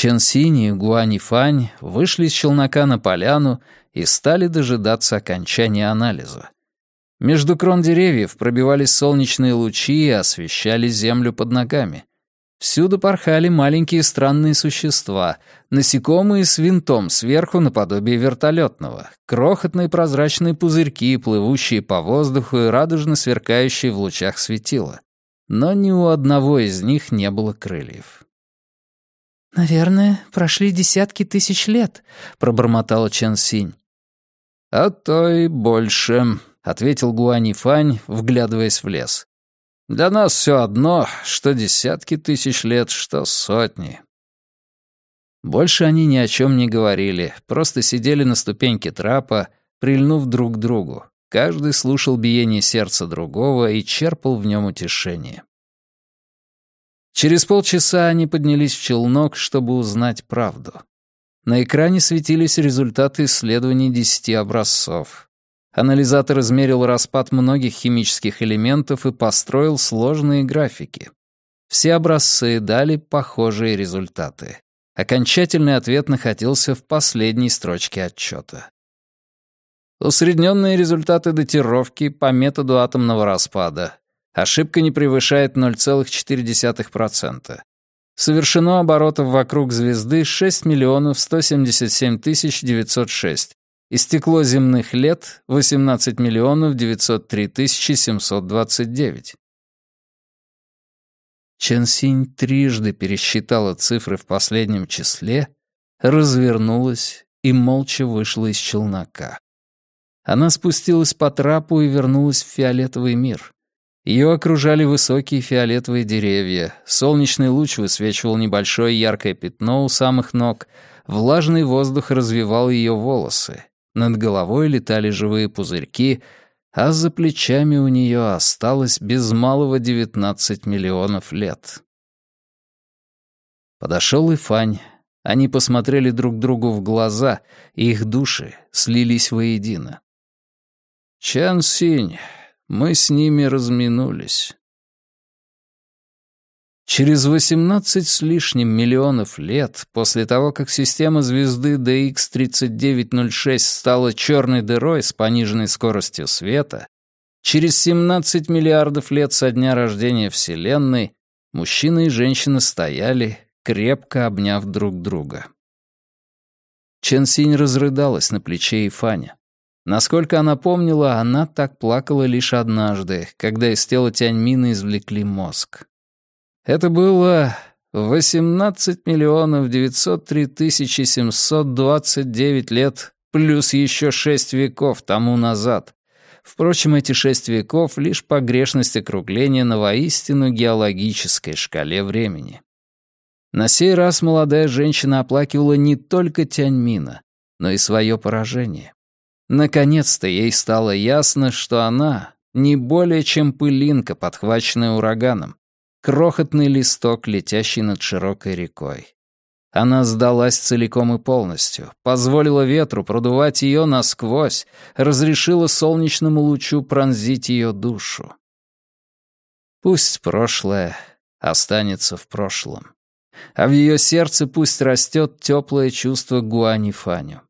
Чен Синь и Гуань Фань вышли из челнока на поляну и стали дожидаться окончания анализа. Между крон деревьев пробивались солнечные лучи и освещали землю под ногами. Всюду порхали маленькие странные существа, насекомые с винтом сверху наподобие вертолетного, крохотные прозрачные пузырьки, плывущие по воздуху и радужно сверкающие в лучах светила. Но ни у одного из них не было крыльев. «Наверное, прошли десятки тысяч лет», — пробормотала Чен Синь. «А то и больше», — ответил Гуань Фань, вглядываясь в лес. «Для нас все одно, что десятки тысяч лет, что сотни». Больше они ни о чем не говорили, просто сидели на ступеньке трапа, прильнув друг к другу. Каждый слушал биение сердца другого и черпал в нем утешение. Через полчаса они поднялись в челнок, чтобы узнать правду. На экране светились результаты исследований 10 образцов. Анализатор измерил распад многих химических элементов и построил сложные графики. Все образцы дали похожие результаты. Окончательный ответ находился в последней строчке отчета. Усредненные результаты датировки по методу атомного распада. Ошибка не превышает 0,4%. Совершено оборотов вокруг звезды 6 177 906. Истекло земных лет 18 903 729. Чен Синь трижды пересчитала цифры в последнем числе, развернулась и молча вышла из челнока. Она спустилась по трапу и вернулась в фиолетовый мир. Ее окружали высокие фиолетовые деревья, солнечный луч высвечивал небольшое яркое пятно у самых ног, влажный воздух развевал ее волосы, над головой летали живые пузырьки, а за плечами у нее осталось без малого 19 миллионов лет. Подошел и Фань. Они посмотрели друг другу в глаза, и их души слились воедино. «Чен Синь, мы с ними разминулись». Через 18 с лишним миллионов лет, после того, как система звезды DX3906 стала черной дырой с пониженной скоростью света, через 17 миллиардов лет со дня рождения Вселенной мужчина и женщина стояли, крепко обняв друг друга. Чен Синь разрыдалась на плече Ифаня. Насколько она помнила, она так плакала лишь однажды, когда из тела Тяньмина извлекли мозг. Это было 18 903 729 лет плюс еще 6 веков тому назад. Впрочем, эти 6 веков — лишь погрешность округления на воистину геологической шкале времени. На сей раз молодая женщина оплакивала не только Тяньмина, но и свое поражение. Наконец-то ей стало ясно, что она не более чем пылинка, подхваченная ураганом, крохотный листок, летящий над широкой рекой. Она сдалась целиком и полностью, позволила ветру продувать ее насквозь, разрешила солнечному лучу пронзить ее душу. Пусть прошлое останется в прошлом, а в ее сердце пусть растет теплое чувство к Гуань Фаню.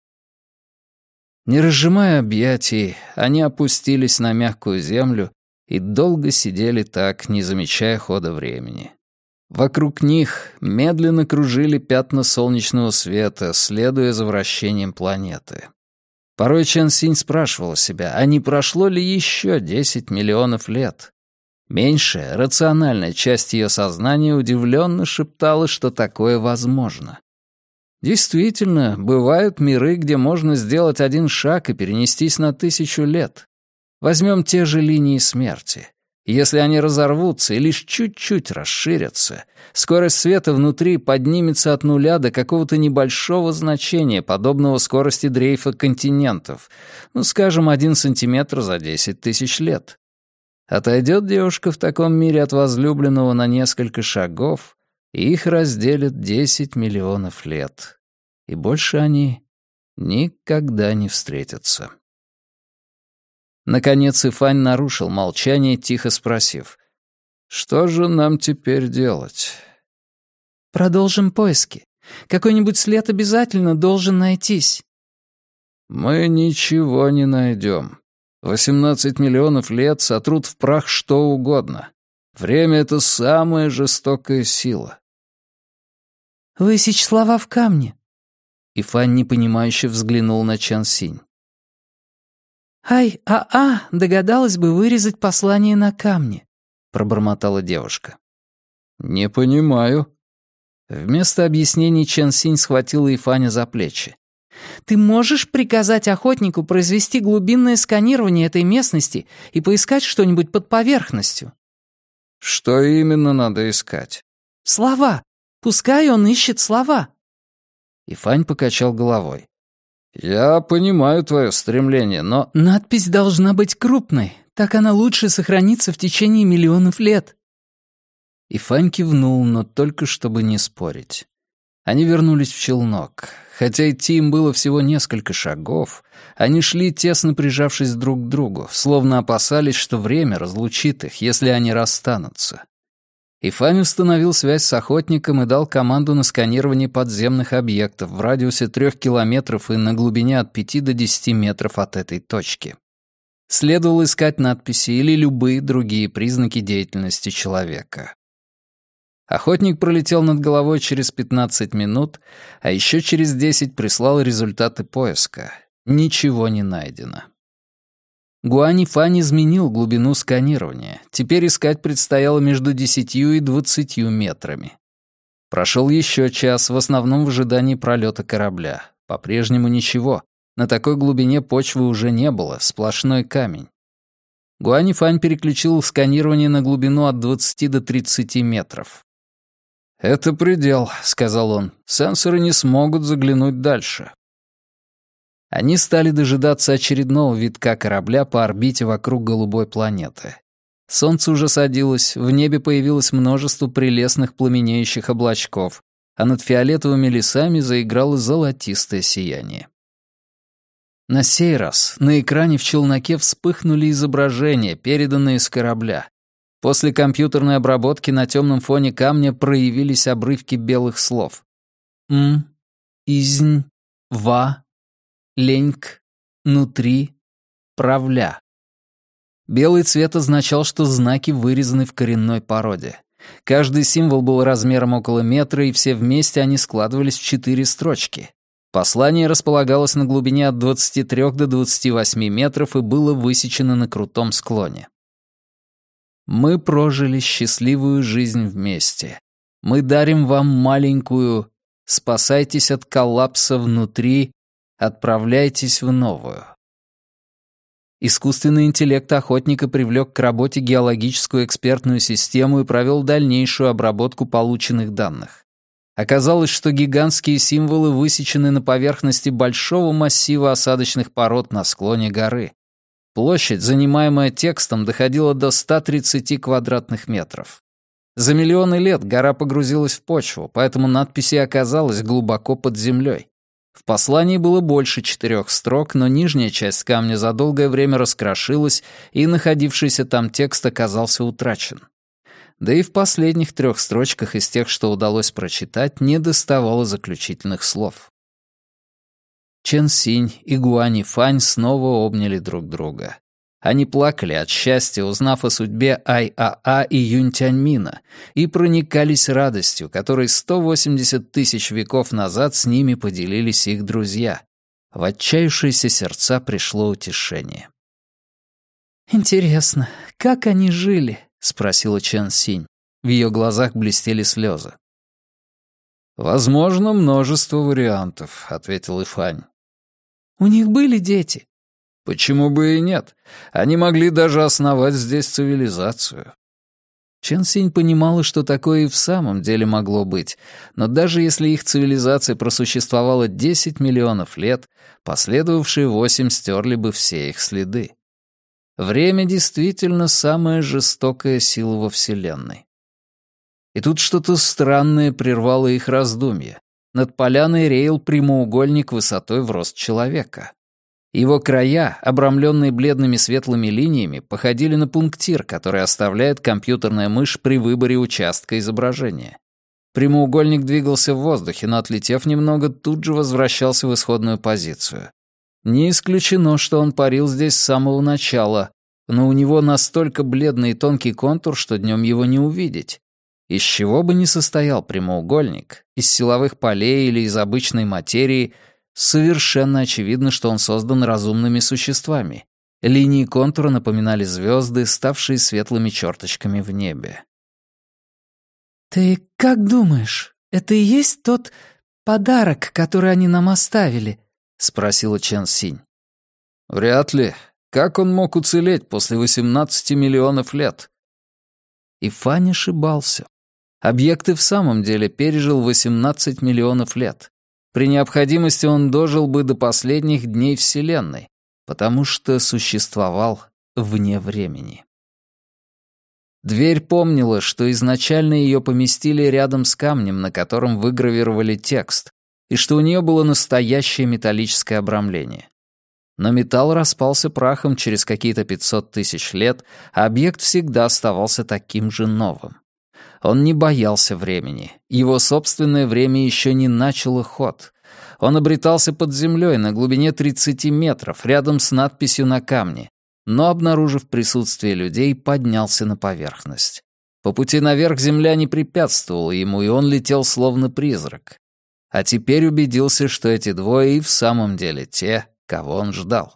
Не разжимая объятий, они опустились на мягкую землю и долго сидели так, не замечая хода времени. Вокруг них медленно кружили пятна солнечного света, следуя за вращением планеты. Порой Чен Синь спрашивала себя, а не прошло ли еще 10 миллионов лет? Меньшая, рациональная часть ее сознания удивленно шептала, что такое возможно. Действительно, бывают миры, где можно сделать один шаг и перенестись на 1000 лет. Возьмем те же линии смерти. Если они разорвутся и лишь чуть-чуть расширятся, скорость света внутри поднимется от нуля до какого-то небольшого значения, подобного скорости дрейфа континентов, скажем, 1 сантиметр за 10 тысяч лет. Отойдет девушка в таком мире от возлюбленного на несколько шагов, и их разделят 10 миллионов лет. И больше они никогда не встретятся. Наконец Ифань нарушил молчание, тихо спросив: «Что же нам теперь делать?» «Продолжим поиски. Какой-нибудь след обязательно должен найтись». «Мы ничего не найдем. 18 миллионов лет сотрут в прах что угодно. Время — это самая жестокая сила». «Высечь слова в камне». Ифань непонимающе взглянул на Чан Синь. «Ай-а-а, догадалась бы вырезать послание на камне», — пробормотала девушка. «Не понимаю». Вместо объяснений Чан Синь схватила Ифаня за плечи. «Ты можешь приказать охотнику произвести глубинное сканирование этой местности и поискать что-нибудь под поверхностью?» «Что именно надо искать?» «Слова. Пускай он ищет слова». Ифань покачал головой. «Я понимаю твое стремление, но...» «Надпись должна быть крупной. Так она лучше сохранится в течение миллионов лет». Ифань кивнул, но только чтобы не спорить. Они вернулись в челнок. Хотя идти им было всего несколько шагов, они шли, тесно прижавшись друг к другу, словно опасались, что время разлучит их, если они расстанутся. Ифань установил связь с охотником и дал команду на сканирование подземных объектов в радиусе 3 километров и на глубине от 5 до 10 метров от этой точки. Следовало искать надписи или любые другие признаки деятельности человека. Охотник пролетел над головой через 15 минут, а еще через 10 прислал результаты поиска. Ничего не найдено. Гуань Фань изменил глубину сканирования. Теперь искать предстояло между 10 и 20 метрами. Прошел еще час, в основном в ожидании пролета корабля. По-прежнему ничего. На такой глубине почвы уже не было, сплошной камень. Гуань Фань переключил сканирование на глубину от 20 до 30 метров. «Это предел», — сказал он. «Сенсоры не смогут заглянуть дальше». Они стали дожидаться очередного витка корабля по орбите вокруг голубой планеты. Солнце уже садилось, в небе появилось множество прелестных пламенеющих облачков, а над фиолетовыми лесами заиграло золотистое сияние. На сей раз на экране в челноке вспыхнули изображения, переданные с корабля. После компьютерной обработки на темном фоне камня проявились обрывки белых слов. Изнь, ва, леньк, нутри, правля. Белый цвет означал, что знаки вырезаны в коренной породе. Каждый символ был размером около метра, и все вместе они складывались в 4 строчки. Послание располагалось на глубине от 23 до 28 метров и было высечено на крутом склоне. Мы прожили счастливую жизнь вместе. Мы дарим вам маленькую. Спасайтесь от коллапса внутри, отправляйтесь в новую. Искусственный интеллект охотника привлек к работе геологическую экспертную систему и провел дальнейшую обработку полученных данных. Оказалось, что гигантские символы высечены на поверхности большого массива осадочных пород на склоне горы. Площадь, занимаемая текстом, доходила до 130 квадратных метров. За миллионы лет гора погрузилась в почву, поэтому надпись и оказалась глубоко под землей. В послании было больше 4 строк, но нижняя часть камня за долгое время раскрошилась, и находившийся там текст оказался утрачен. Да и в последних 3 строчках из тех, что удалось прочитать, недоставало заключительных слов. Чен Синь и Гуань Фань снова обняли друг друга. Они плакали от счастья, узнав о судьбе Ай-А-А и Юнь Тяньмина, и проникались радостью, которой 180 тысяч веков назад с ними поделились их друзья. В отчаявшиеся сердца пришло утешение. «Интересно, как они жили?» — спросила Чен Синь. В ее глазах блестели слезы. «Возможно, множество вариантов», — ответил Ифань. «У них были дети?» «Почему бы и нет? Они могли даже основать здесь цивилизацию». Чен Синь понимала, что такое и в самом деле могло быть, но даже если их цивилизация просуществовала 10 миллионов лет, последовавшие 8 стерли бы все их следы. Время действительно самая жестокая сила во Вселенной. И тут что-то странное прервало их раздумья. Над поляной реял прямоугольник высотой в рост человека. Его края, обрамленные бледными светлыми линиями, походили на пунктир, который оставляет компьютерная мышь при выборе участка изображения. Прямоугольник двигался в воздухе, но, отлетев немного, тут же возвращался в исходную позицию. Не исключено, что он парил здесь с самого начала, но у него настолько бледный и тонкий контур, что днем его не увидеть. Из чего бы ни состоял прямоугольник, из силовых полей или из обычной материи, совершенно очевидно, что он создан разумными существами. Линии контура напоминали звезды, ставшие светлыми черточками в небе. «Ты как думаешь, это и есть тот подарок, который они нам оставили?» — спросила Чен Синь. «Вряд ли. Как он мог уцелеть после 18 миллионов лет?» И Фань ошибался. Объект и в самом деле пережил 18 миллионов лет. При необходимости он дожил бы до последних дней Вселенной, потому что существовал вне времени. Дверь помнила, что изначально ее поместили рядом с камнем, на котором выгравировали текст, и что у нее было настоящее металлическое обрамление. Но металл распался прахом через какие-то 500 тысяч лет, а объект всегда оставался таким же новым. Он не боялся времени. Его собственное время еще не начало ход. Он обретался под землей на глубине 30 метров, рядом с надписью на камне, но, обнаружив присутствие людей, поднялся на поверхность. По пути наверх земля не препятствовала ему, и он летел словно призрак. А теперь убедился, что эти двое и в самом деле те, кого он ждал.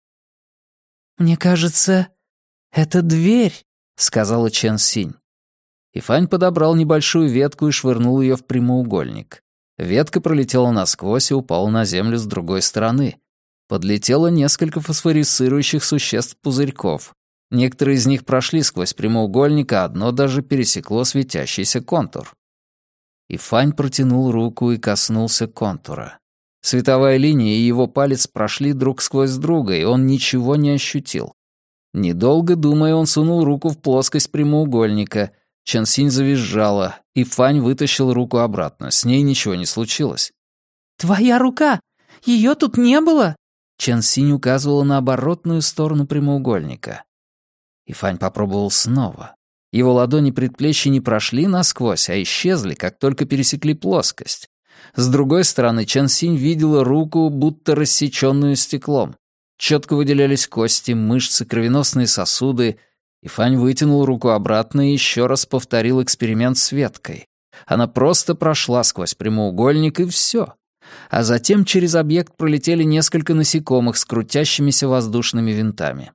«Мне кажется, это дверь», — сказала Чен Синь. И Фань подобрал небольшую ветку и швырнул ее в прямоугольник. Ветка пролетела насквозь и упала на землю с другой стороны. Подлетело несколько фосфорицирующих существ-пузырьков. Некоторые из них прошли сквозь прямоугольник, а одно даже пересекло светящийся контур. И Фань протянул руку и коснулся контура. Световая линия и его палец прошли друг сквозь друга, и он ничего не ощутил. Недолго думая, он сунул руку в плоскость прямоугольника. Чен Синь завизжала, и Фань вытащил руку обратно. С ней ничего не случилось. «Твоя рука! Ее тут не было!» Чен Синь указывала на оборотную сторону прямоугольника. И Фань попробовал снова. Его ладони предплечья не прошли насквозь, а исчезли, как только пересекли плоскость. С другой стороны, Чен Синь видела руку, будто рассеченную стеклом. Четко выделялись кости, мышцы, кровеносные сосуды. И Фань вытянул руку обратно и еще раз повторил эксперимент с веткой. Она просто прошла сквозь прямоугольник, и все. А затем через объект пролетели несколько насекомых с крутящимися воздушными винтами.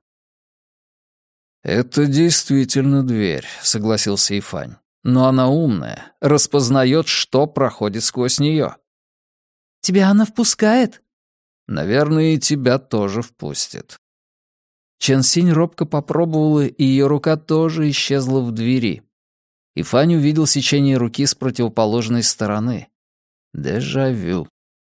«Это действительно дверь», — согласился Ифань. «Но она умная, распознает, что проходит сквозь нее». «Тебя она впускает?» «Наверное, и тебя тоже впустит». Чен Синь робко попробовала, и ее рука тоже исчезла в двери. Ифань увидел сечение руки с противоположной стороны. Дежавю.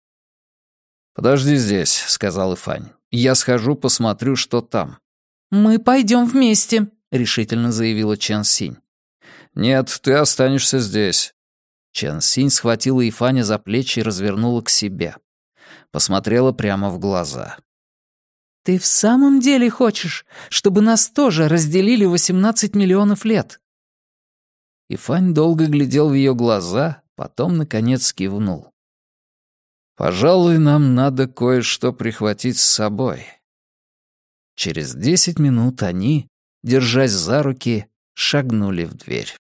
«Подожди здесь», — сказал Ифань. «Я схожу, посмотрю, что там». «Мы пойдем вместе», — решительно заявила Чен Синь. «Нет, ты останешься здесь». Чен Синь схватила Ифаня за плечи и развернула к себе. Посмотрела прямо в глаза. «Ты в самом деле хочешь, чтобы нас тоже разделили 18 миллионов лет?» Ифань долго глядел в ее глаза, потом, наконец, кивнул. «Пожалуй, нам надо кое-что прихватить с собой». Через 10 минут они, держась за руки, шагнули в дверь.